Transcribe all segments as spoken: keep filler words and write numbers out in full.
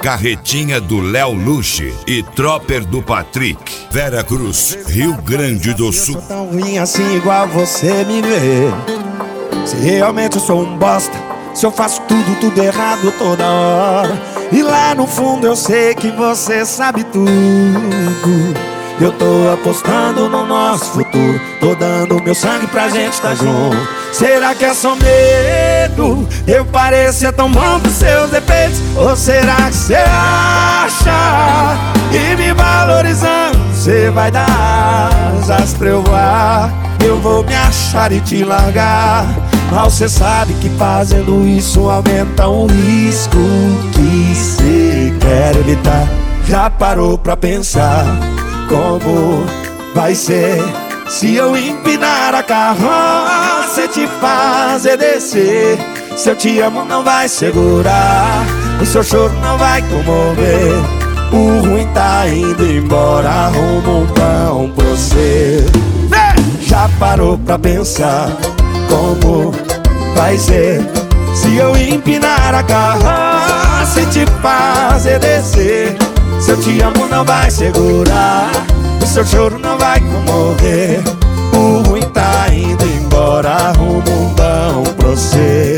Carretinha do Léo Luche e Tropper do Patrick. Vera Cruz, Rio Grande do Sul. Eu sou tão ruim assim igual você me vê. Se realmente eu sou um bosta, se eu faço tudo, tudo errado toda hora. E lá no fundo eu sei que você sabe tudo. Eu tô apostando no nosso futuro, tô dando meu sangue pra gente tá junto. Será que é só medo? Eu parecia tão bom pros seus defeitos. Ou será que você acha que me valorizando você vai dar asas pra eu voar? Eu vou me achar e te largar. Mas você sabe que fazendo isso aumenta o risco que você quer evitar. Já parou pra pensar como vai ser se eu empinar a carroça e te fazer descer? Se eu te amo não vai segurar, o seu choro não vai comover. O ruim tá indo embora, arruma um pão pra você. Já parou pra pensar como vai ser se eu empinar a carroça e te fazer descer? Se eu te amo não vai segurar, o seu choro não vai comover. O ruim tá indo embora, arruma um pão pra você.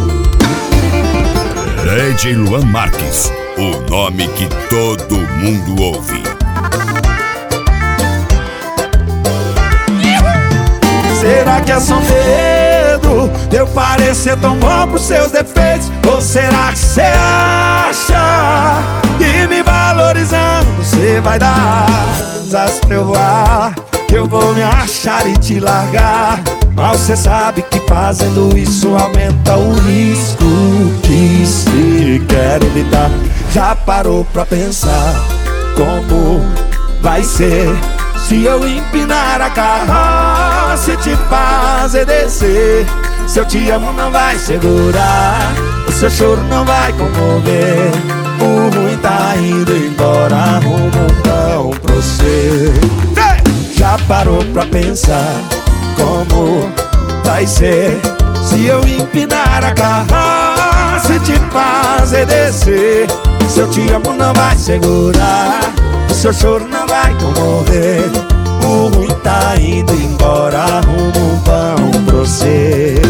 D J Luan Marques, o nome que todo mundo ouve. Será que é só medo de eu parecer tão bom pros seus defeitos? Ou será que você acha que me valorizando você vai dar asas pra eu voar? Que eu vou me achar e te largar. Mas você sabe que fazendo isso aumenta o risco que se quer evitar. Já parou pra pensar como vai ser se eu empinar a carroça e te fazer descer? Se eu te amo não vai segurar, o seu choro não vai comover. O ruim tá indo embora, arruma um pão pra você. Já parou pra pensar como vai ser se eu empinar a carroça e te fazer descer? Se eu te amo não vai segurar, o seu choro não vai comover. O ruim tá indo embora, arruma um pão pra você.